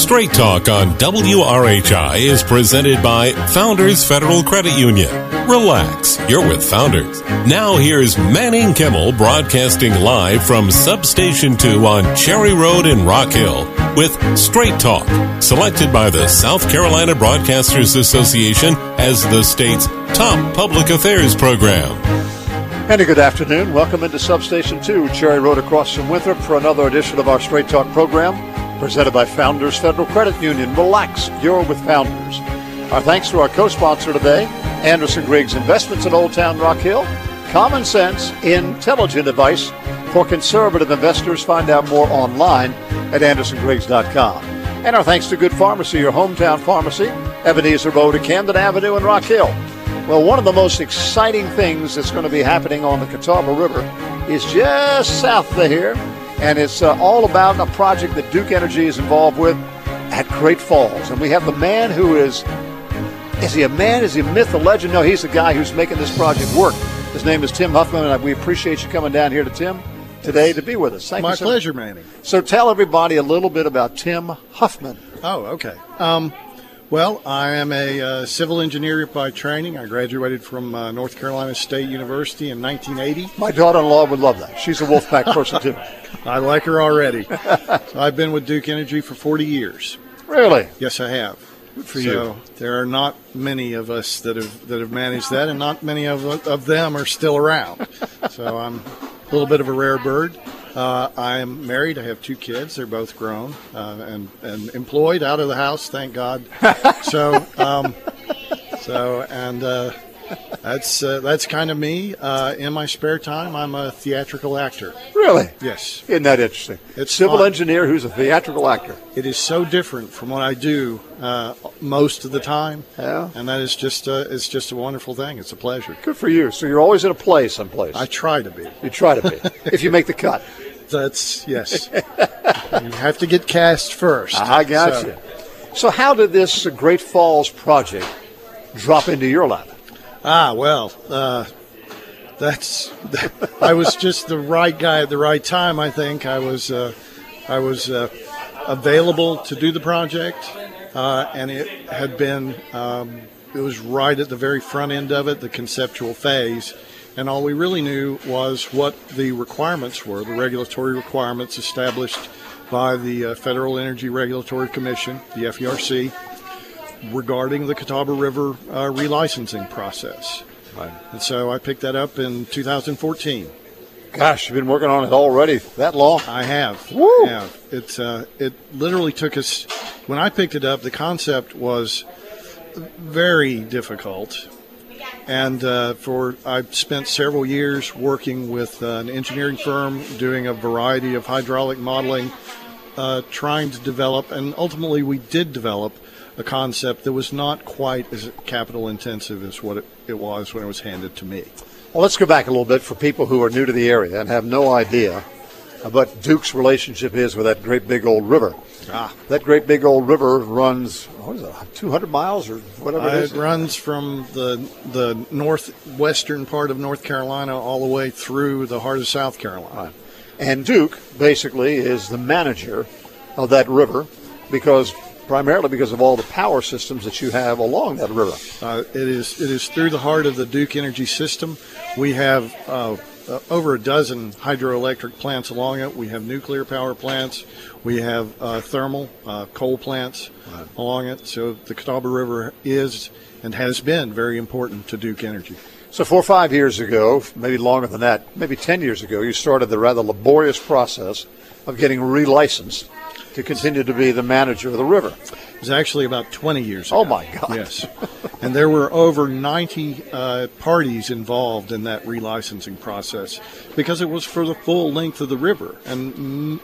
Straight Talk on WRHI is presented by Founders Federal Credit Union. Relax, you're with Founders. Now here's Manning Kimmel broadcasting live from Substation 2 on Cherry Road in Rock Hill with Straight Talk, selected by the South Carolina Broadcasters Association as the state's top public affairs program. And a good afternoon. Welcome into Substation 2, Cherry Road across from Winthrop for another edition of our Straight Talk program, presented by Founders Federal Credit Union. Relax, you're with Founders. Our thanks to our co-sponsor today, Anderson Griggs Investments in Old Town Rock Hill. Common sense, intelligent advice for conservative investors. Find out more online at andersongriggs.com. And our thanks to Good Pharmacy, your hometown pharmacy, Ebenezer Road at Camden Avenue in Rock Hill. Well, one of the most exciting things that's going to be happening on the Catawba River is just south of here, and it's all about a project that Duke Energy is involved with at Great Falls. And we have the man who is he a man? Is he a myth, a legend? No, he's the guy who's making this project work. His name is Tim Huffman, and we appreciate you coming down here to Tim today to be with us. Thank you. My pleasure, Manny. So tell everybody a little bit about Tim Huffman. Oh, okay. Well, I am a civil engineer by training. I graduated from North Carolina State University in 1980. My daughter-in-law would love that. She's a Wolfpack person, too. I like her already. So I've been with Duke Energy for 40 years. Really? Yes, I have. Good for you. So there are not many of us that have managed that, and not many of them are still around. So I'm a little bit of a rare bird. I am married. I have 2 kids. They're both grown and employed, out of the house, thank God. That's kind of me. In my spare time, I'm a theatrical actor. Really? Yes. Isn't that interesting? It's civil fun. engineer who's a theatrical actor. It is so different from what I do most of the time. Yeah. And that is just it's just a wonderful thing. It's a pleasure. Good for you. So you're always in a play someplace. I try to be. You try to be, if you make the cut. Yes. You have to get cast first. I got you. So how did this Great Falls project drop into your lap? I was just the right guy at the right time. I think I was available to do the project, and it had been it was right at the very front end of it, the conceptual phase. And all we really knew was what the requirements were, the regulatory requirements established by the Federal Energy Regulatory Commission, the FERC, regarding the Catawba River relicensing process. Right. And so I picked that up in 2014. Gosh, you've been working on it already that long? I have. Woo! Yeah. It literally took us, when I picked it up, the concept was very difficult. And I spent several years working with an engineering firm, doing a variety of hydraulic modeling, trying to develop, and ultimately we did develop a concept that was not quite as capital intensive as what it was when it was handed to me. Well, let's go back a little bit for people who are new to the area and have no idea what Duke's relationship is with that great big old river. That great big old river runs, 200 miles or whatever it is? It runs from the northwestern part of North Carolina all the way through the heart of South Carolina. Right. And Duke basically is the manager of that river primarily because of all the power systems that you have along that river. It is through the heart of the Duke Energy system. We have over a dozen hydroelectric plants along it. We have nuclear power plants. We have thermal coal plants along it. So the Catawba River is and has been very important to Duke Energy. So 4 or 5 years ago, maybe longer than that, maybe 10 years ago, you started the rather laborious process of getting relicensed to continue to be the manager of the river. It was actually about 20 years ago. Oh, my God. Yes. And there were over 90 parties involved in that relicensing process because it was for the full length of the river. And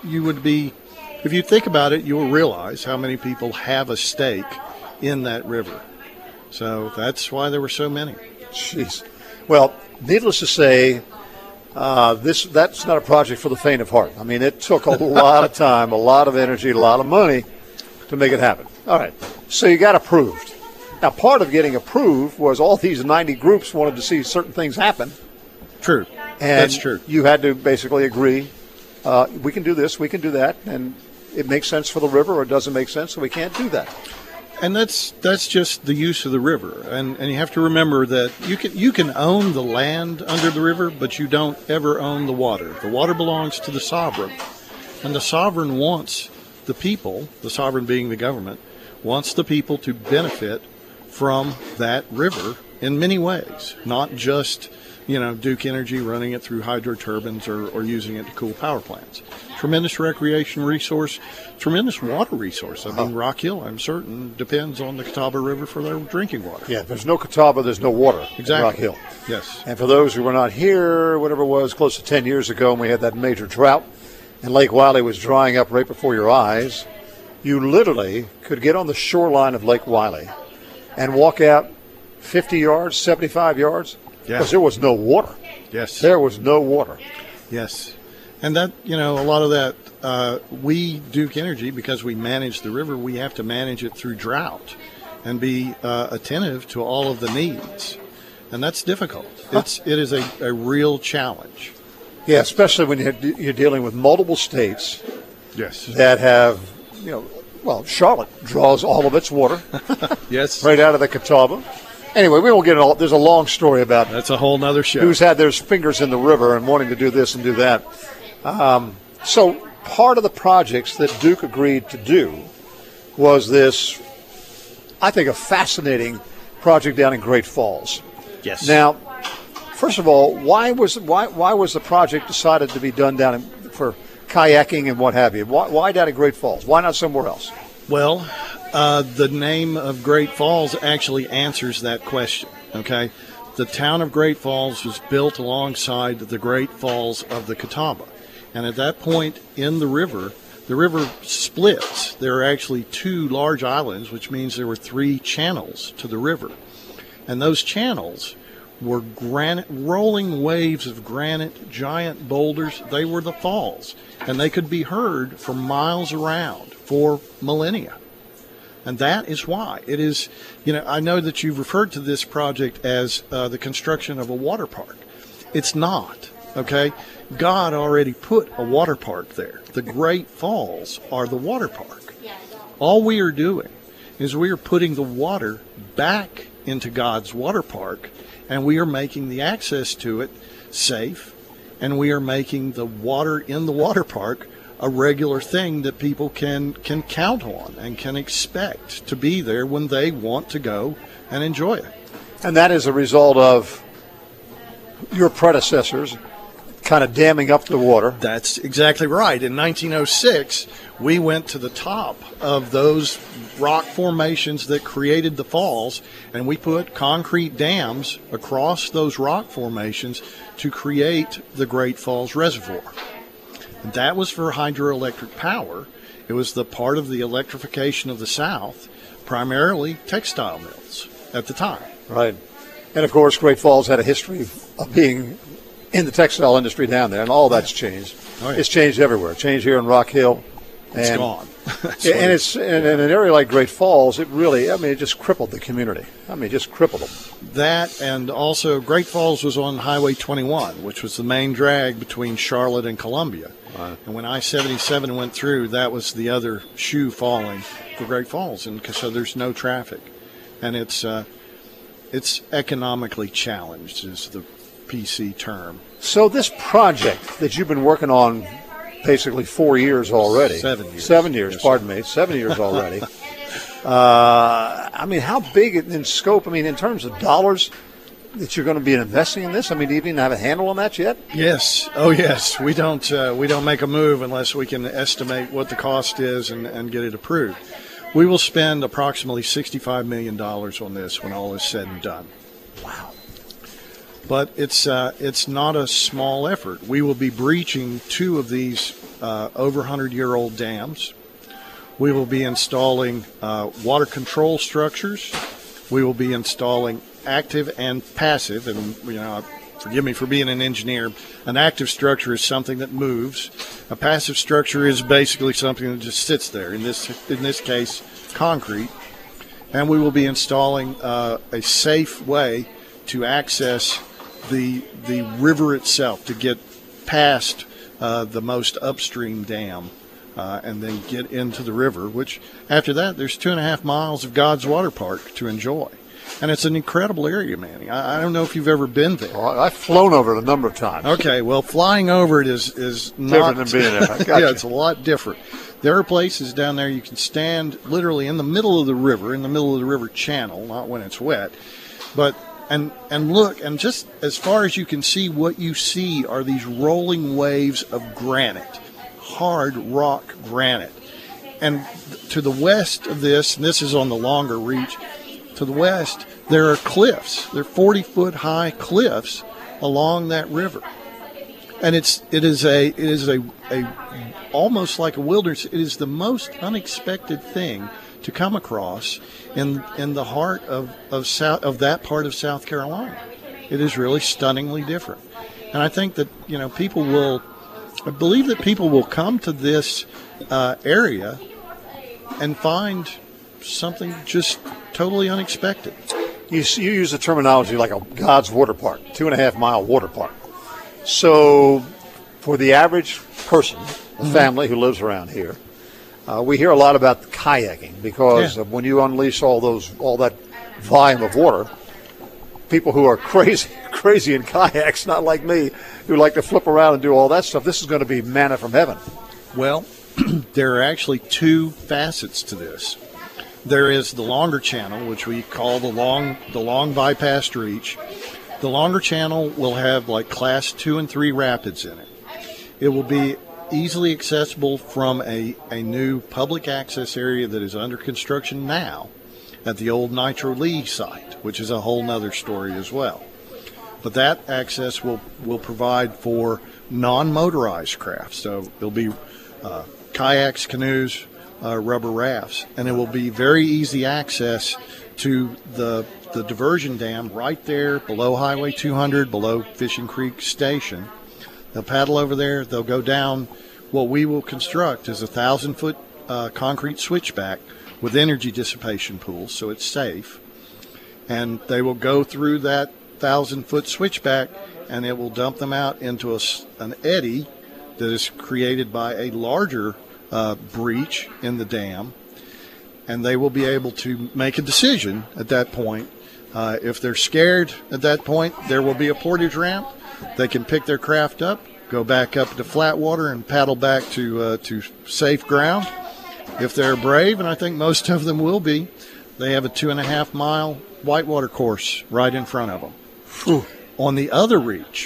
if you think about it, you will realize how many people have a stake in that river. So that's why there were so many. Jeez. Well, needless to say, that's not a project for the faint of heart. I mean, it took a lot of time, a lot of energy, a lot of money to make it happen. All right. So you got approved. Now, part of getting approved was all these 90 groups wanted to see certain things happen. True. And that's true. You had to basically agree, we can do this, we can do that, and it makes sense for the river or it doesn't make sense, so we can't do that. And that's just the use of the river, and you have to remember that you can own the land under the river, but you don't ever own the water. The water belongs to the sovereign, and the sovereign wants the people, the sovereign being the government, wants the people to benefit from that river in many ways, not just Duke Energy running it through hydro turbines or using it to cool power plants. Tremendous recreation resource, tremendous water resource. I mean, Rock Hill, I'm certain, depends on the Catawba River for their drinking water. Yeah, if there's no Catawba, there's no water exactly. in Rock Hill. Yes. And for those who were not here, whatever it was, close to 10 years ago, and we had that major drought, and Lake Wylie was drying up right before your eyes, you literally could get on the shoreline of Lake Wylie and walk out 50 yards, 75 yards, because there was no water. Yes. There was no water. Yes. And that, a lot of that, we, Duke Energy, because we manage the river, we have to manage it through drought and be attentive to all of the needs. And that's difficult. It is a real challenge. Yeah, especially when you're dealing with multiple states that have, Charlotte draws all of its water yes, right out of the Catawba. Anyway, we won't get into there's a long story about that's a whole nother show. Who's had their fingers in the river and wanting to do this and do that. So part of the projects that Duke agreed to do was this, I think, a fascinating project down in Great Falls. Yes. Now, first of all, why was the project decided to be done down for kayaking and what have you? Why down in Great Falls? Why not somewhere else? Well, the name of Great Falls actually answers that question, okay? The town of Great Falls was built alongside the Great Falls of the Catawba. And at that point in the river splits. There are actually two large islands, which means there were three channels to the river. And those channels were granite, rolling waves of granite, giant boulders. They were the falls. And they could be heard for miles around for millennia. And that is why it is, I know that you've referred to this project as the construction of a water park. It's not, okay? God already put a water park there. The Great Falls are the water park. All we are doing is we are putting the water back into God's water park, and we are making the access to it safe, and we are making the water in the water park a regular thing that people can count on and can expect to be there when they want to go and enjoy it. And that is a result of your predecessors kind of damming up the water. That's exactly right. In 1906, we went to the top of those rock formations that created the falls, and we put concrete dams across those rock formations to create the Great Falls Reservoir. And that was for hydroelectric power. It was the part of the electrification of the South, primarily textile mills at the time. Right. And, of course, Great Falls had a history of being in the textile industry down there, and all that's changed. Oh, yeah. It's changed everywhere. It changed here in Rock Hill. It's gone. And it's in an area like Great Falls, it really, it just crippled the community. It just crippled them. That, and also Great Falls was on Highway 21, which was the main drag between Charlotte and Columbia. Right. And when I-77 went through, that was the other shoe falling for Great Falls, and so there's no traffic. And it's economically challenged is the PC term. So this project that you've been working on basically 4 years already. 7 years. 7 years, yes, pardon me. 7 years already. How big in scope, in terms of dollars that you're going to be investing in this? Do you even have a handle on that yet? Yes. Oh, yes. We don't make a move unless we can estimate what the cost is and get it approved. We will spend approximately $65 million on this when all is said and done. Wow. But it's not a small effort. We will be breaching two of these over 100-year-old dams. We will be installing water control structures. We will be installing active and passive, and forgive me for being an engineer, an active structure is something that moves. A passive structure is basically something that just sits there, in this case, concrete. And we will be installing a safe way to access the river itself, to get past the most upstream dam and then get into the river, which after that, there's 2.5 miles of God's Water Park to enjoy. And it's an incredible area, Manny. I don't know if you've ever been there. Well, I've flown over it a number of times. Okay, well, flying over it is not different than being there. I got yeah, you. it's a lot different. There are places down there you can stand literally in the middle of the river, in the middle of the river channel, not when it's wet, but and look, and just as far as you can see, what you see are these rolling waves of granite, hard rock granite. And to the west of this, and this is on the longer reach, to the west, there are cliffs. There are 40-foot high cliffs along that river. And it is a almost like a wilderness. It is the most unexpected thing to come across in the heart of that part of South Carolina. It is really stunningly different. And I think that, I believe that people will come to this area and find something just totally unexpected. You use the terminology like a God's Water Park, 2.5 mile water park. So for the average person, a family who lives around here, we hear a lot about the kayaking because when you unleash all that volume of water, people who are crazy in kayaks, not like me, who like to flip around and do all that stuff, this is going to be manna from heaven. Well, there are actually two facets to this. There is the longer channel, which we call the long bypassed reach. The longer channel will have like class 2 and 3 rapids in it. It will be easily accessible from a new public access area that is under construction now at the old Nitro Lee site, which is a whole nother story as well. But that access will provide for non-motorized craft. So it'll be kayaks, canoes, rubber rafts, and it will be very easy access to the diversion dam right there below Highway 200, below Fishing Creek Station. They'll paddle over there. They'll go down what we will construct is a 1,000-foot concrete switchback with energy dissipation pools, so it's safe. And they will go through that 1,000-foot switchback, and it will dump them out into an eddy that is created by a larger breach in the dam, and they will be able to make a decision at that point. If they're scared at that point, there will be a portage ramp. They can pick their craft up, go back up to flat water, and paddle back to safe ground. If they're brave, and I think most of them will be, they have a 2.5 mile whitewater course right in front of them. Whew. On the other reach,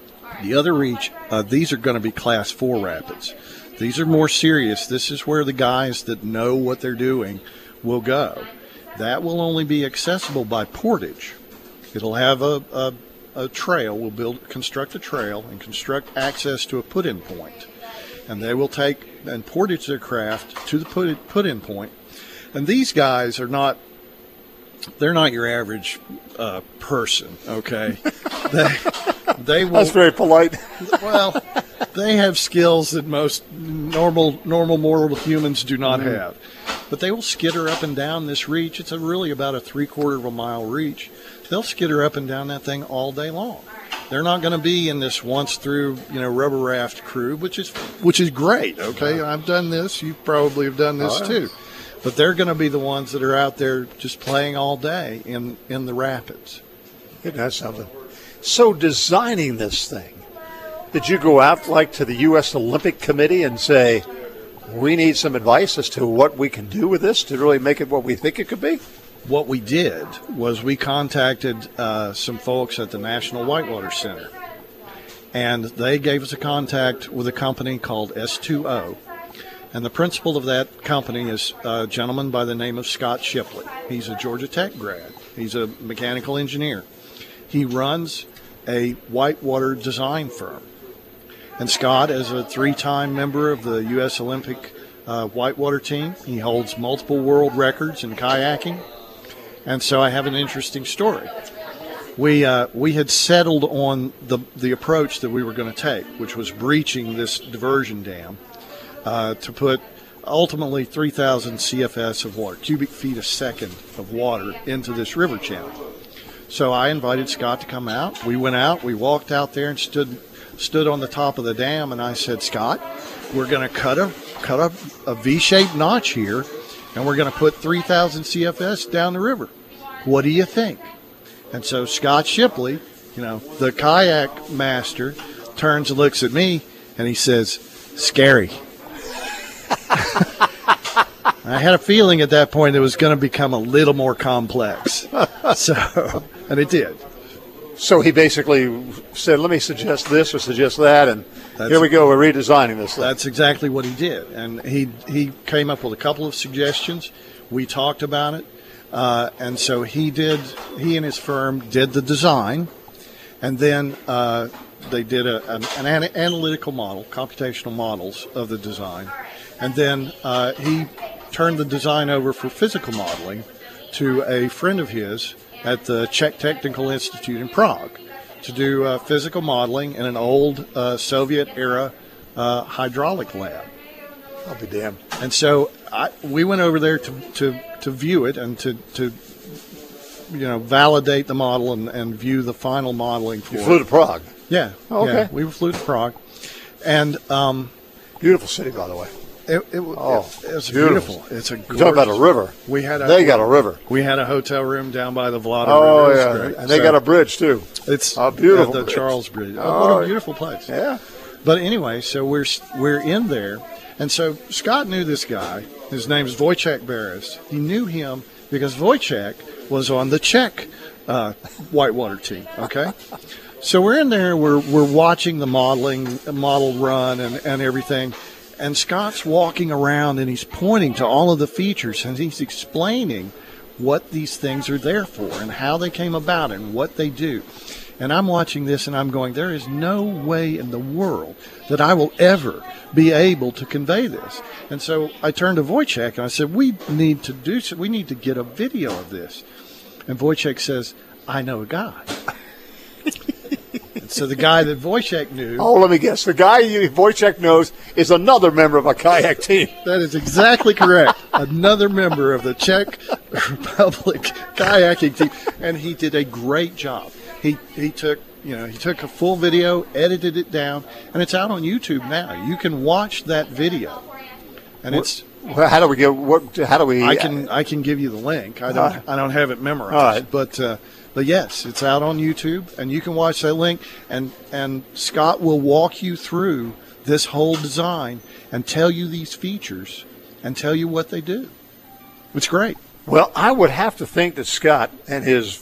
these are going to be class 4 rapids. These are more serious. This is where the guys that know what they're doing will go. That will only be accessible by portage. It'll have a trail. We'll construct a trail and construct access to a put-in point. And they will take and portage their craft to the put-in point. And these guys are not, they're not your average person, okay? They will, That's very polite. Well, they have skills that most normal mortal humans do not have. But they will skitter up and down this reach. It's really about a 3/4 of a mile reach. They'll skitter up and down that thing all day long. They're not going to be in this once through, rubber raft crew, which is great. Okay, I've done this. You probably have done this too. But they're going to be the ones that are out there just playing all day in the rapids. Isn't that something? So designing this thing, did you go out like to the U.S. Olympic Committee and say, we need some advice as to what we can do with this to really make it what we think it could be? What we did was we contacted some folks at the National Whitewater Center, and they gave us a contact with a company called S2O. And the principal of that company is a gentleman by the name of Scott Shipley. He's a Georgia Tech grad. He's a mechanical engineer. He runs a whitewater design firm. And Scott is a 3-time member of the U.S. Olympic whitewater team. He holds multiple world records in kayaking. And so I have an interesting story. We had settled on the approach that we were going to take, which was breaching this diversion dam to put ultimately 3,000 CFS of water, cubic feet a second of water, into this river channel. So I invited Scott to come out. We went out. We walked out there and stood on the top of the dam, and I said, Scott, we're going to cut cut a V-shaped notch here, and we're going to put 3,000 CFS down the river. What do you think? And so Scott Shipley, the kayak master, turns and looks at me, and he says, "Scary." I had a feeling at that point it was going to become a little more complex. And it did. So he basically said, "Let me suggest this or suggest that," and here we go, we're redesigning this thing. That's exactly what he did. And he came up with a couple of suggestions. We talked about it. And so he and his firm did the design. And then they did an analytical model, computational models of the design. And then he turned the design over for physical modeling to a friend of his at the Czech Technical Institute in Prague to do physical modeling in an old Soviet-era hydraulic lab. I'll be damned. And so we went over there to view it and to validate the model and view the final modeling for it. You flew to Prague? Yeah. Oh, okay. Yeah, we flew to Prague. And beautiful city, by the way. It was beautiful. It's a gorgeous. You're talking about a river. They got a river. We had a hotel room down by the Vlada River. Yeah. And they got a bridge, too. It's a beautiful the bridge. Charles Bridge. What a beautiful place. Yeah. But anyway, so we're in there. And so Scott knew this guy. His name's Wojciech Beres. He knew him because Wojciech was on the Czech whitewater team, okay? So we're in there. We're watching the model run and everything. And Scott's walking around and he's pointing to all of the features and he's explaining what these things are there for and how they came about and what they do. And I'm watching this and I'm going, there is no way in the world that I will ever be able to convey this. And so I turned to Wojciech and I said, we need to get a video of this. And Wojciech says, "I know a guy." So the guy that Wojciech knew... Oh, let me guess. The guy Wojciech knows is another member of a kayak team. That is exactly correct. Another member of the Czech Republic kayaking team. And he did a great job. He took a full video, edited it down, and it's out on YouTube now. You can watch that video. And it's... How do we get... How do we... I can give you the link. I don't have it memorized. Right. But yes, it's out on YouTube, and you can watch that link. And Scott will walk you through this whole design and tell you these features and tell you what they do. It's great. Well, I would have to think that Scott and his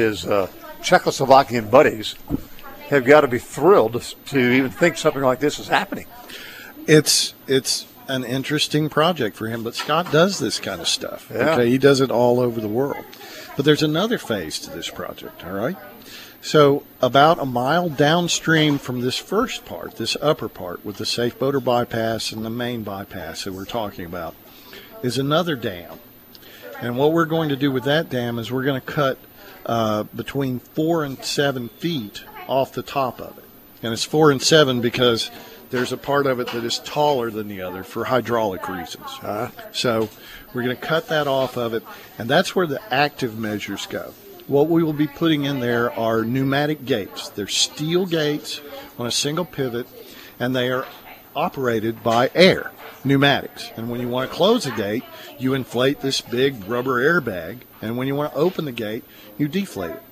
Czechoslovakian buddies have got to be thrilled to even think something like this is happening. It's an interesting project for him, but Scott does this kind of stuff. Yeah. Okay, he does it all over the world. But there's another phase to this project, all right? So about a mile downstream from this first part, this upper part with the safe boater bypass and the main bypass that we're talking about, is another dam. And what we're going to do with that dam is we're going to cut between 4 and 7 feet off the top of it. And it's 4 and 7 because there's a part of it that is taller than the other for hydraulic reasons. So we're going to cut that off of it, and that's where the active measures go. What we will be putting in there are pneumatic gates. They're steel gates on a single pivot, and they are operated by air, pneumatics. And when you want to close a gate, you inflate this big rubber airbag, and when you want to open the gate, you deflate it.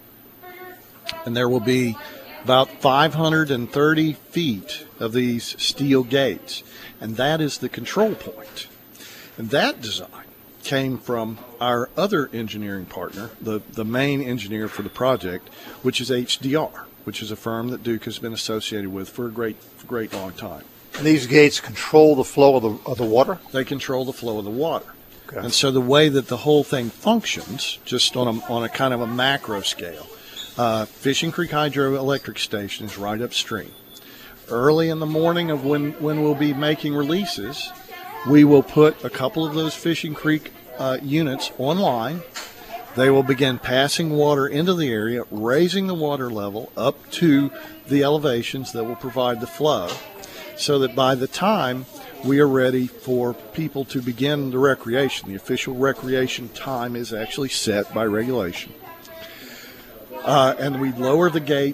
And there will be about 530 feet of these steel gates, and that is the control point. And that design came from our other engineering partner, the main engineer for the project, which is HDR, which is a firm that Duke has been associated with for a great long time. And these gates control the flow of the water? They control the flow of the water. Okay. And so the way that the whole thing functions, just on a kind of a macro scale, Fishing Creek Hydroelectric Station is right upstream. Early in the morning of when we'll be making releases, we will put a couple of those Fishing Creek units online. They will begin passing water into the area, raising the water level up to the elevations that will provide the flow, so that by the time we are ready for people to begin the recreation, the official recreation time is actually set by regulation. And we lower the gates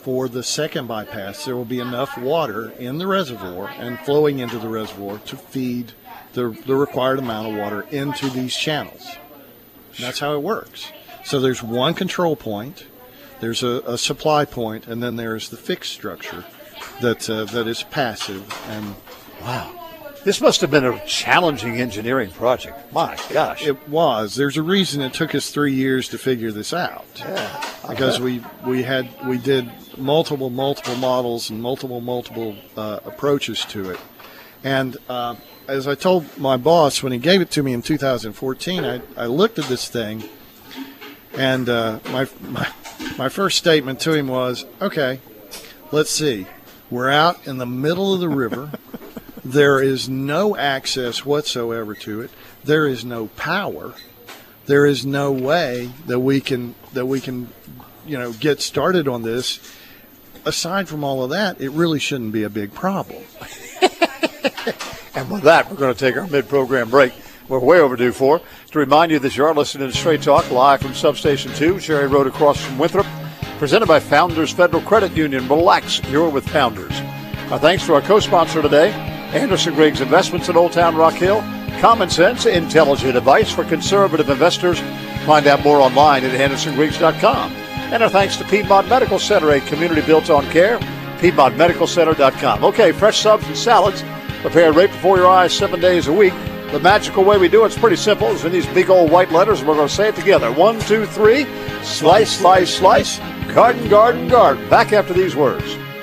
for the second bypass, there will be enough water in the reservoir and flowing into the reservoir to feed the required amount of water into these channels. And that's how it works. So there's one control point, there's a supply point, and then there's the fixed structure that is passive. And wow. This must have been a challenging engineering project. My gosh. It was. There's a reason it took us 3 years to figure this out. Yeah. Because we did multiple models and multiple approaches to it. And as I told my boss when he gave it to me in 2014, I looked at this thing, and my first statement to him was, okay, let's see. We're out in the middle of the river. There is no access whatsoever to it. There is no power. There is no way that we can get started on this. Aside from all of that, it really shouldn't be a big problem. And with that, we're going to take our mid-program break. We're way overdue for. To remind you that you are listening to Straight Talk live from Substation 2, Cherry Road across from Winthrop, presented by Founders Federal Credit Union. Relax, you're with Founders. Our thanks to our co-sponsor today, Anderson Griggs Investments in Old Town Rock Hill. Common sense, intelligent advice for conservative investors. Find out more online at andersongriggs.com. And our thanks to Piedmont Medical Center, a community built on care. PiedmontMedicalCenter.com. Okay, fresh subs and salads prepared right before your eyes 7 days a week. The magical way we do it's pretty simple. It's in these big old white letters. We're going to say it together. 1, 2, 3. Slice, slice, slice. Garden, garden, garden. Back after these words.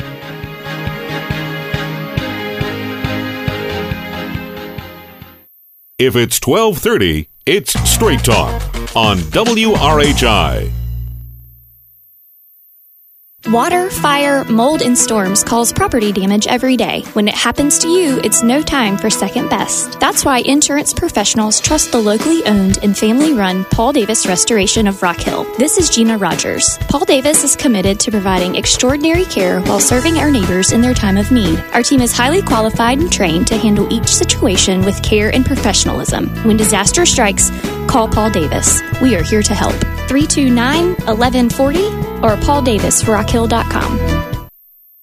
If it's 12:30, it's Straight Talk on WRHI. Water, fire, mold, and storms cause property damage every day. When it happens to you, it's no time for second best. That's why insurance professionals trust the locally owned and family-run Paul Davis Restoration of Rock Hill. This is Gina Rogers. Paul Davis is committed to providing extraordinary care while serving our neighbors in their time of need. Our team is highly qualified and trained to handle each situation with care and professionalism. When disaster strikes, call Paul Davis. We are here to help. 329-1140 or pauldavisrockhill.com.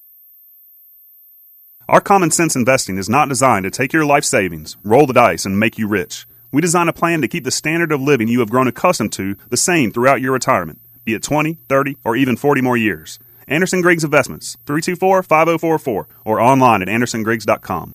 Our common sense investing is not designed to take your life savings, roll the dice, and make you rich. We design a plan to keep the standard of living you have grown accustomed to the same throughout your retirement, be it 20, 30, or even 40 more years. Anderson Griggs Investments, 324-5044, or online at andersongriggs.com.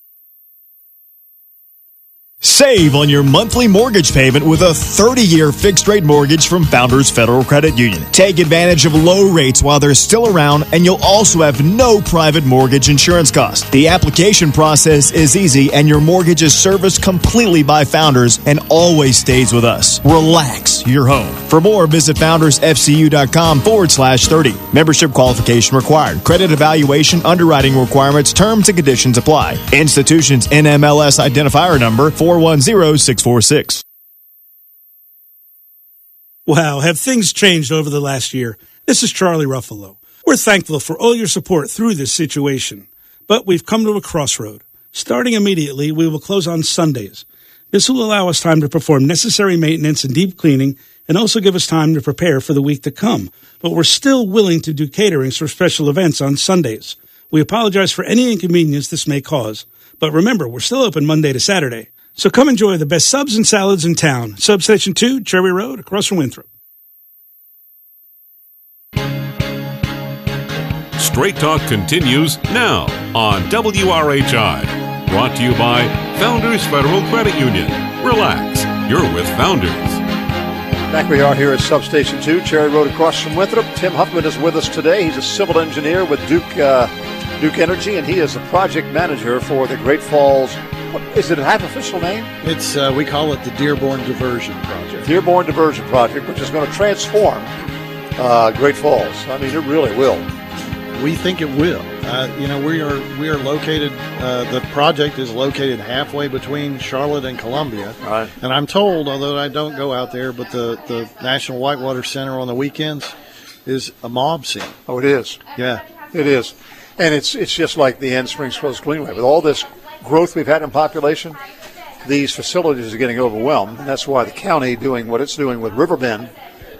Save on your monthly mortgage payment with a 30-year fixed-rate mortgage from Founders Federal Credit Union. Take advantage of low rates while they're still around, and you'll also have no private mortgage insurance costs. The application process is easy, and your mortgage is serviced completely by Founders and always stays with us. Relax your home. For more, visit foundersfcu.com/30. Membership qualification required. Credit evaluation, underwriting requirements, terms and conditions apply. Institution's NMLS identifier number 410646. Wow, have things changed over the last year? This is Charlie Ruffalo. We're thankful for all your support through this situation, but we've come to a crossroad. Starting immediately, we will close on Sundays. This will allow us time to perform necessary maintenance and deep cleaning and also give us time to prepare for the week to come. But we're still willing to do caterings for special events on Sundays. We apologize for any inconvenience this may cause. But remember, we're still open Monday to Saturday. So come enjoy the best subs and salads in town. Substation 2, Cherry Road, across from Winthrop. Straight Talk continues now on WRHI. Brought to you by Founders Federal Credit Union. Relax, you're with Founders. Back we are here at Substation 2, Cherry Road across from Winthrop. Tim Huffman is with us today. He's a civil engineer with Duke Energy, and he is the project manager for the Great Falls. What, is it a half-official name? It's we call it the Dearborn Diversion Project. Dearborn Diversion Project, which is going to transform Great Falls. I mean, it really will. We think it will. We are located. The project is located halfway between Charlotte and Columbia. Right. And I'm told, although I don't go out there, but the National Whitewater Center on the weekends is a mob scene. Oh, it is. Yeah, it is. And it's just like the End Springs Coast Greenway. With all this growth we've had in population, these facilities are getting overwhelmed. And that's why the county doing what it's doing with Riverbend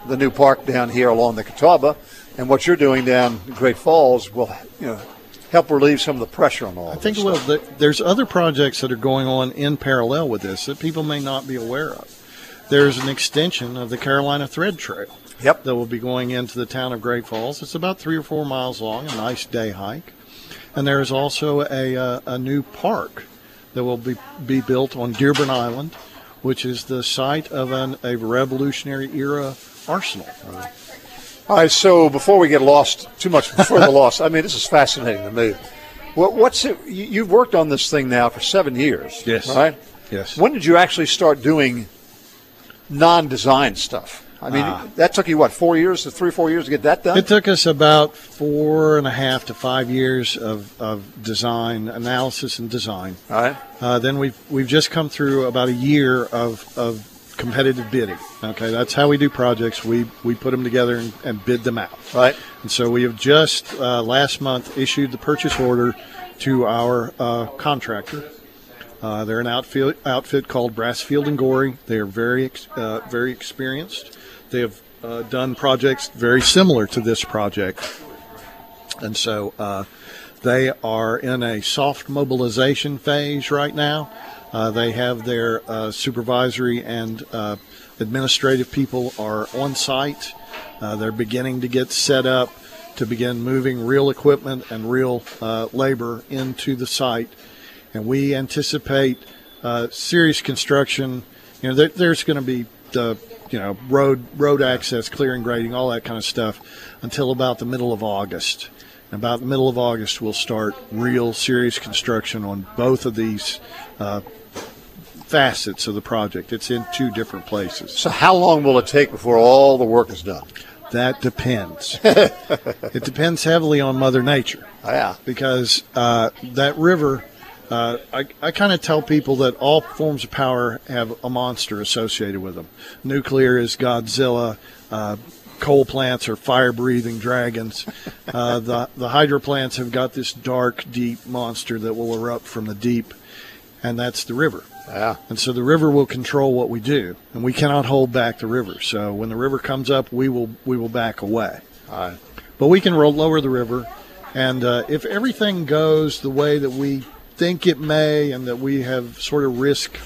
the new park down here along the Catawba, and what you're doing down in Great Falls will, help relieve some of the pressure on all. I think there's other projects that are going on in parallel with this that people may not be aware of. There's an extension of the Carolina Thread Trail. Yep. That will be going into the town of Great Falls. It's about 3 or 4 miles long, a nice day hike. And there is also a new park that will be built on Dearborn Island, which is the site of a Revolutionary era arsenal. All right, so before we get lost too much further lost, I mean, this is fascinating to me. What's it? You've worked on this thing now for 7 years, yes, right? Yes. When did you actually start doing non-design stuff? I mean, that took you, 3 or 4 years to get that done? It took us about 4.5 to 5 years of design, analysis and design. All right. Then we've just come through about a year of competitive bidding. Okay, that's how we do projects. We put them together and bid them out. Right. And so we have just last month issued the purchase order to our contractor. They're an outfit called Brassfield and Gorey. They are very experienced. They have done projects very similar to this project, and so they are in a soft mobilization phase right now. They have their supervisory and administrative people are on site. They're beginning to get set up to begin moving real equipment and real labor into the site. And we anticipate serious construction. There's going to be road access, clearing, grading, all that kind of stuff until about the middle of August. And about the middle of August, we'll start real serious construction on both of these facets of the project. It's in 2 different places. So how long will it take before all the work is done? That depends. It depends heavily on Mother Nature. Oh, yeah. Because that river, I kind of tell people that all forms of power have a monster associated with them. Nuclear is Godzilla. Coal plants are fire-breathing dragons. The hydro plants have got this dark, deep monster that will erupt from the deep, and that's the river. Yeah. And so the river will control what we do, and we cannot hold back the river. So when the river comes up, we will back away. All right. But we can lower the river, and if everything goes the way that we think it may and that we have sort of risk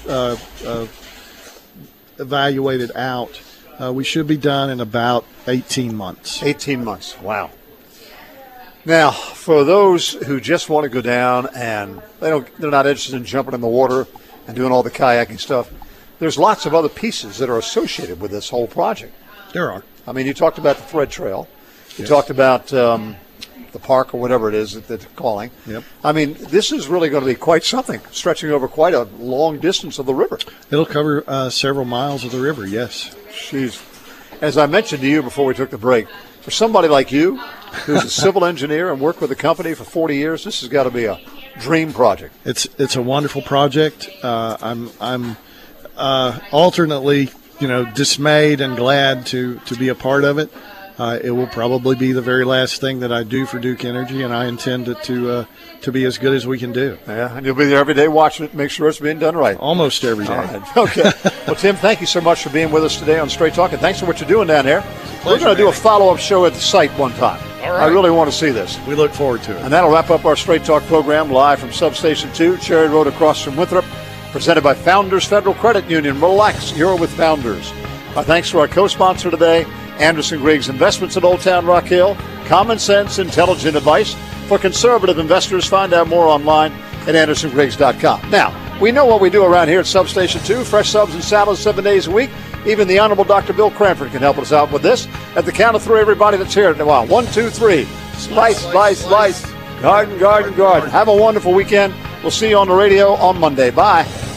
evaluated out, we should be done in about 18 months. 18 months. Wow. Now, for those who just want to go down and they're not interested in jumping in the water and doing all the kayaking stuff, there's lots of other pieces that are associated with this whole project. There are. I mean, you talked about the Thread Trail. You talked about the park or whatever it is that they're calling. Yep. I mean, this is really going to be quite something, stretching over quite a long distance of the river. It'll cover several miles of the river, yes. Jeez. As I mentioned to you before we took the break, for somebody like you, who's a civil engineer and worked with the company for 40 years, this has got to be a dream project. It's a wonderful project. I'm alternately, dismayed and glad to be a part of it. It will probably be the very last thing that I do for Duke Energy, and I intend it to be as good as we can do. Yeah, and you'll be there every day watching it, make sure it's being done right. Almost every day. All right. Okay. Well, Tim, thank you so much for being with us today on Straight Talk, and thanks for what you're doing down here. We're going to do a follow-up show at the site one time. All right. I really want to see this. We look forward to it. And that'll wrap up our Straight Talk program live from Substation 2, Cherry Road across from Winthrop, presented by Founders Federal Credit Union. Relax, you're with Founders. Our thanks to our co-sponsor today, Anderson Griggs Investments at Old Town Rock Hill. Common sense, intelligent advice for conservative investors. Find out more online at AndersonGriggs.com. Now, we know what we do around here at Substation 2. Fresh subs and salads 7 days a week. Even the Honorable Dr. Bill Cranford can help us out with this. At the count of 3, everybody that's here in a while. 1, 2, 3. Slice, slice, slice. Garden, garden, garden. Have a wonderful weekend. We'll see you on the radio on Monday. Bye.